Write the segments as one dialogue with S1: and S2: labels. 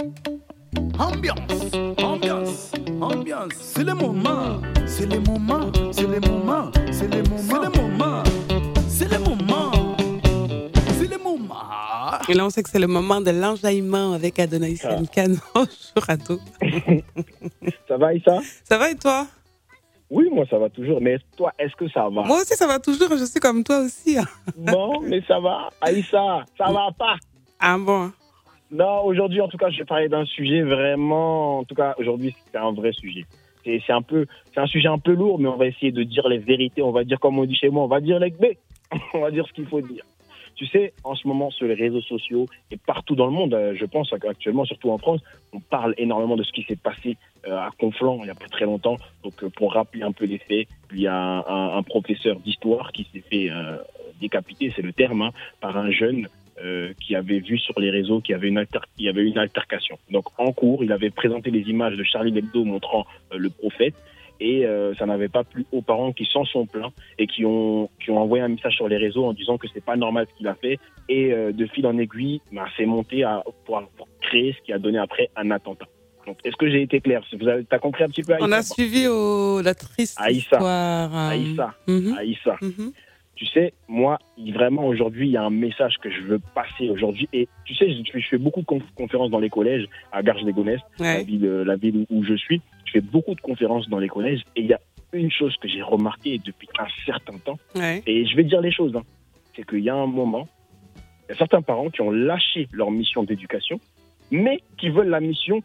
S1: Ambiance, ambiance, ambiance. C'est le moment, c'est le moment, c'est le moment, c'est le moment, c'est le moment, c'est le moment, c'est le moment.
S2: Et là, on sait que c'est le moment de l'enjaillement avec Adonai Senkano. Bonjour à tous.
S3: Ça va, Aïssa?
S2: Ça va et toi?
S3: Oui, moi ça va toujours. Mais toi, est-ce que ça va?
S2: Moi aussi, ça va toujours. Je suis comme toi aussi.
S3: Bon, mais ça va. Aïssa, ça va pas?
S2: Ah bon?
S3: Non, aujourd'hui, en tout cas, je vais parler d'un sujet vraiment... En tout cas, aujourd'hui, c'est un vrai sujet. C'est un sujet un peu lourd, mais on va essayer de dire les vérités. On va dire, comme on dit chez moi, on va dire les B. On va dire ce qu'il faut dire. Tu sais, en ce moment, sur les réseaux sociaux et partout dans le monde, je pense actuellement, surtout en France, on parle énormément de ce qui s'est passé à Conflans il n'y a pas très longtemps. Donc, pour rappeler un peu les faits, il y a un professeur d'histoire qui s'est fait décapiter, c'est le terme, hein, par un jeune qui avait vu sur les réseaux qu'il y avait une altercation. Donc, en cours, il avait présenté les images de Charlie Hebdo montrant le prophète. Et ça n'avait pas plu aux parents qui s'en sont plaints et qui ont envoyé un message sur les réseaux en disant que c'est pas normal ce qu'il a fait. Et de fil en aiguille, c'est monté pour créer ce qui a donné après un attentat. Donc, est-ce que j'ai été clair? T'as compris un petit peu, Aïssa?
S2: On a suivi la triste histoire.
S3: Aïssa. Tu sais, moi, vraiment, aujourd'hui, il y a un message que je veux passer aujourd'hui. Et tu sais, je fais beaucoup de conférences dans les collèges à Garges-les-Gonesse, la ville où je suis. Je fais beaucoup de conférences dans les collèges. Et il y a une chose que j'ai remarquée depuis un certain temps. Ouais. Et je vais dire les choses. Hein, c'est qu'il y a un moment, il y a certains parents qui ont lâché leur mission d'éducation, mais qui veulent la mission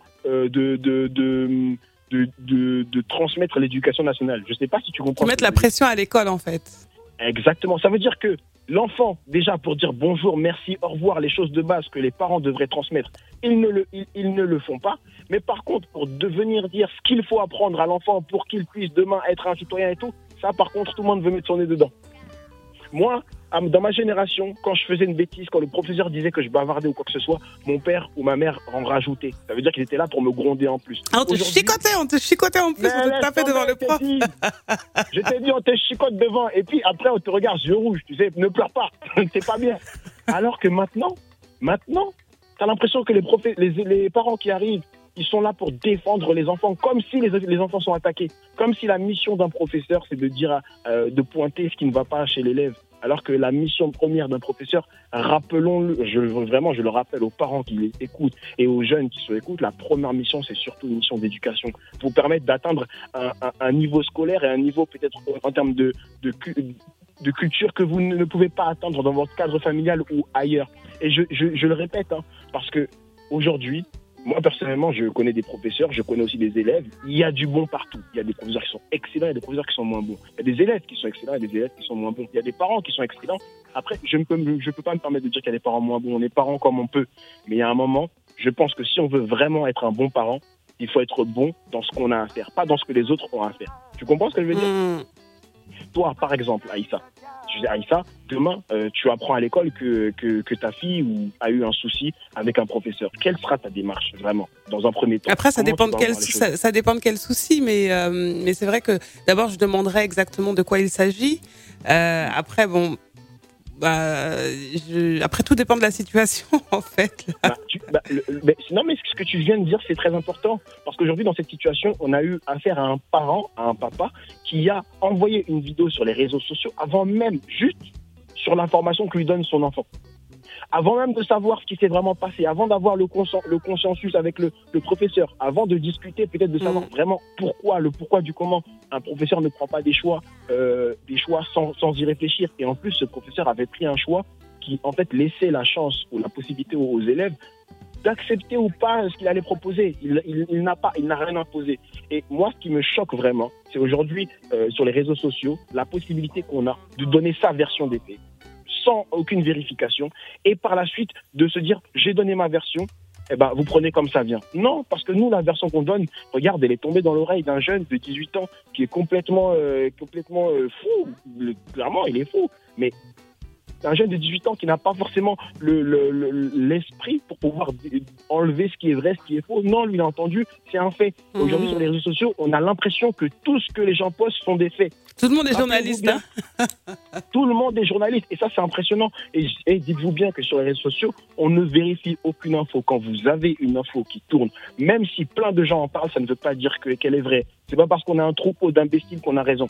S3: de transmettre l'éducation nationale. Je ne sais pas si tu comprends.
S2: Mettre la pression à l'école, en fait.
S3: Exactement. Ça veut dire que l'enfant, déjà pour dire bonjour, merci, au revoir, les choses de base que les parents devraient transmettre, ils ne le font pas. Mais par contre, pour devenir dire ce qu'il faut apprendre à l'enfant pour qu'il puisse demain être un citoyen et tout, ça par contre, tout le monde veut mettre son nez dedans. Moi, dans ma génération, quand je faisais une bêtise, quand le professeur disait que je bavardais ou quoi que ce soit, mon père ou ma mère en rajoutait. Ça veut dire qu'ils étaient là pour me gronder en plus.
S2: Ah, on te chicotait en plus, on te tapait devant le prof.
S3: Je t'ai dit, on te chicote devant, et puis après, on te regarde yeux rouges, tu sais, ne pleure pas, c'est pas bien. Alors que maintenant, t'as l'impression que les parents qui arrivent, ils sont là pour défendre les enfants, comme si les enfants sont attaqués. Comme si la mission d'un professeur, c'est de dire, de pointer ce qui ne va pas chez l'élève. Alors que la mission première d'un professeur, rappelons-le, je le rappelle aux parents qui les écoutent et aux jeunes qui se écoutent, la première mission, c'est surtout une mission d'éducation. Pour permettre d'atteindre un niveau scolaire et un niveau peut-être en termes de culture que vous ne pouvez pas atteindre dans votre cadre familial ou ailleurs. Et je le répète, hein, parce que aujourd'hui, moi, personnellement, je connais des professeurs, je connais aussi des élèves. Il y a du bon partout. Il y a des professeurs qui sont excellents, il y a des professeurs qui sont moins bons. Il y a des élèves qui sont excellents, il y a des élèves qui sont moins bons. Il y a des parents qui sont excellents. Après, je ne peux pas me permettre de dire qu'il y a des parents moins bons. On est parents comme on peut. Mais il y a un moment, je pense que si on veut vraiment être un bon parent, il faut être bon dans ce qu'on a à faire, pas dans ce que les autres ont à faire. Tu comprends ce que je veux dire? Toi, par exemple, Aïssa, demain, tu apprends à l'école que ta fille a eu un souci avec un professeur. Quelle sera ta démarche, vraiment, dans un premier temps?
S2: Après, ça dépend de quel souci, mais c'est vrai que d'abord, je demanderai exactement de quoi il s'agit. Après, bon... après, tout dépend de la situation, en fait.
S3: Non, mais ce que tu viens de dire, c'est très important. Parce qu'aujourd'hui, dans cette situation, on a eu affaire à un parent, à un papa, qui a envoyé une vidéo sur les réseaux sociaux avant même, juste sur l'information que lui donne son enfant. Avant même de savoir ce qui s'est vraiment passé, avant d'avoir le consensus avec le professeur, avant de discuter peut-être de savoir vraiment le pourquoi du comment, un professeur ne prend pas des choix sans y réfléchir. Et en plus, ce professeur avait pris un choix qui, en fait, laissait la chance ou la possibilité aux élèves d'accepter ou pas ce qu'il allait proposer. Il n'a rien imposé. Et moi, ce qui me choque vraiment, c'est aujourd'hui, sur les réseaux sociaux, la possibilité qu'on a de donner sa version des faits, sans aucune vérification, et par la suite de se dire j'ai donné ma version, vous prenez comme ça vient. Non, parce que nous, la version qu'on donne, regarde, elle est tombée dans l'oreille d'un jeune de 18 ans qui est complètement fou. Clairement, il est fou. Mais Un jeune de 18 ans qui n'a pas forcément l'esprit pour pouvoir enlever ce qui est vrai, ce qui est faux. Non, lui, il a entendu, c'est un fait. Aujourd'hui, sur les réseaux sociaux, on a l'impression que tout ce que les gens postent sont des faits.
S2: Tout le monde est journaliste. Hein.
S3: Tout le monde est journaliste. Et ça, c'est impressionnant. Et dites-vous bien que sur les réseaux sociaux, on ne vérifie aucune info. Quand vous avez une info qui tourne, même si plein de gens en parlent, ça ne veut pas dire qu'elle est vraie. C'est pas parce qu'on a un troupeau d'imbéciles qu'on a raison.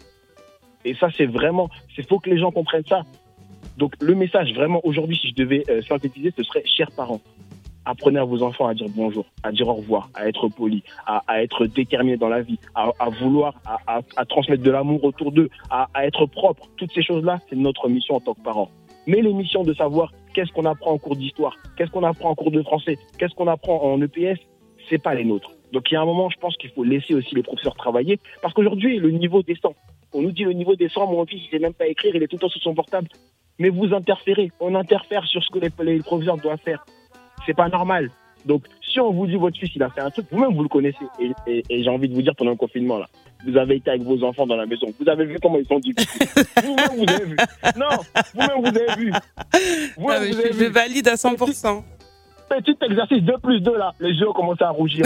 S3: Et ça, c'est faut que les gens comprennent ça. Donc, le message, vraiment, aujourd'hui, si je devais synthétiser, ce serait, chers parents, apprenez à vos enfants à dire bonjour, à dire au revoir, à être poli, à être déterminé dans la vie, à vouloir, à transmettre de l'amour autour d'eux, à être propre. Toutes ces choses-là, c'est notre mission en tant que parents. Mais les missions de savoir qu'est-ce qu'on apprend en cours d'histoire, qu'est-ce qu'on apprend en cours de français, qu'est-ce qu'on apprend en EPS, c'est pas les nôtres. Donc, il y a un moment, je pense qu'il faut laisser aussi les professeurs travailler, parce qu'aujourd'hui, le niveau descend. On nous dit le niveau descend, mon fils, il sait même pas écrire, il est tout le temps sur son portable. Mais vous interférez, on interfère sur ce que les professeurs doivent faire. C'est pas normal. Donc, si on vous dit votre fils, il a fait un truc, vous-même, vous le connaissez. Et j'ai envie de vous dire, pendant le confinement, là, vous avez été avec vos enfants dans la maison. Vous avez vu comment ils sont difficiles. Vous-même, vous avez vu. Non, vous-même, vous avez vu.
S2: Je valide à 100%.
S3: Petit exercice 2 plus 2 là, les yeux ont commencé à rougir.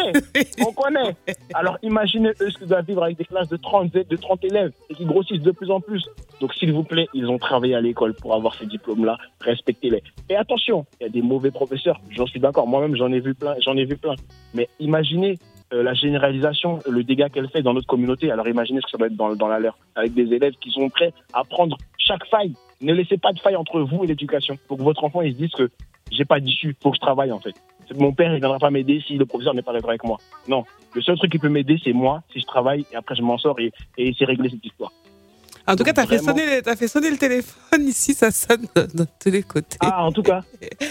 S3: On connaît. Alors imaginez eux ce qu'ils doivent vivre avec des classes de 30 élèves et qui grossissent de plus en plus. Donc s'il vous plaît, ils ont travaillé à l'école pour avoir ces diplômes-là, respectez-les. Et attention, il y a des mauvais professeurs, j'en suis d'accord, moi-même j'en ai vu plein. Mais imaginez la généralisation, le dégât qu'elle fait dans notre communauté. Alors imaginez ce que ça doit être dans la leur, avec des élèves qui sont prêts à prendre chaque faille. Ne laissez pas de faille entre vous et l'éducation. Pour que votre enfant il se dise que j'ai pas d'issue, faut que je travaille en fait. Mon père il viendra pas m'aider si le professeur n'est pas d'accord avec moi. Non, le seul truc qui peut m'aider c'est moi, si je travaille et après je m'en sors et c'est réglé cette histoire.
S2: En tout cas, t'as fait sonner le téléphone ici, ça sonne de tous les côtés.
S3: Ah, en tout cas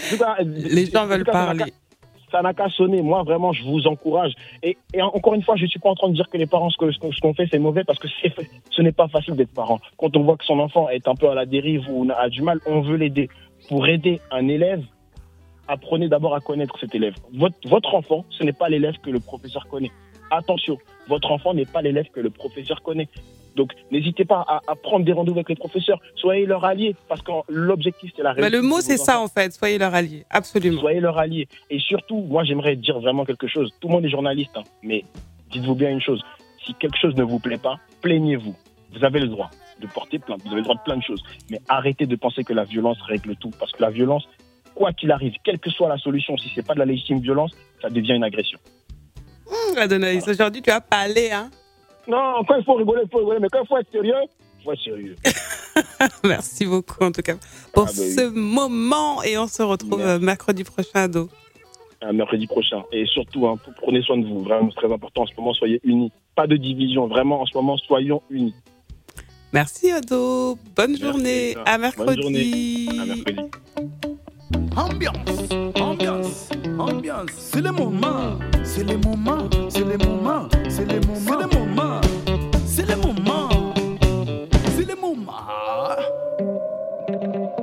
S2: les gens veulent parler.
S3: Ça n'a qu'à sonner. Moi, vraiment, je vous encourage. Et encore une fois, je ne suis pas en train de dire que les parents, ce qu'on fait, c'est mauvais, parce que ce n'est pas facile d'être parent. Quand on voit que son enfant est un peu à la dérive ou a du mal, on veut l'aider. Pour aider un élève, apprenez d'abord à connaître cet élève. Votre enfant, ce n'est pas l'élève que le professeur connaît. Attention, votre enfant n'est pas l'élève que le professeur connaît. Donc, n'hésitez pas à prendre des rendez-vous avec les professeurs. Soyez leur allié, parce que l'objectif, c'est la réussite.
S2: Le mot, c'est ça, en fait. Soyez leur allié. Absolument.
S3: Soyez leur allié. Et surtout, moi, j'aimerais dire vraiment quelque chose. Tout le monde est journaliste, hein, mais dites-vous bien une chose. Si quelque chose ne vous plaît pas, plaignez-vous. Vous avez le droit de porter plainte. Vous avez le droit de plein de choses. Mais arrêtez de penser que la violence règle tout. Parce que la violence, quoi qu'il arrive, quelle que soit la solution, si c'est pas de la légitime violence, ça devient une agression.
S2: Adonaïs, aujourd'hui, tu as parlé, hein?
S3: Non, quand il faut rigoler, mais quand il faut être sérieux, il faut être sérieux.
S2: Merci beaucoup, en tout cas, pour ce moment. Et on se retrouve mercredi prochain, Ado.
S3: Mercredi prochain. Et surtout, hein, prenez soin de vous. Vraiment, c'est très important. En ce moment, soyez unis. Pas de division. Vraiment, en ce moment, soyons unis.
S2: Merci, Ado. Bonne journée. À mercredi.
S3: Bonne journée. À mercredi.
S1: Ambiance. C'est le moment. C'est le moment. C'est le moment. C'est le moment. C'est le moment. C'est le moment. C'est le moment.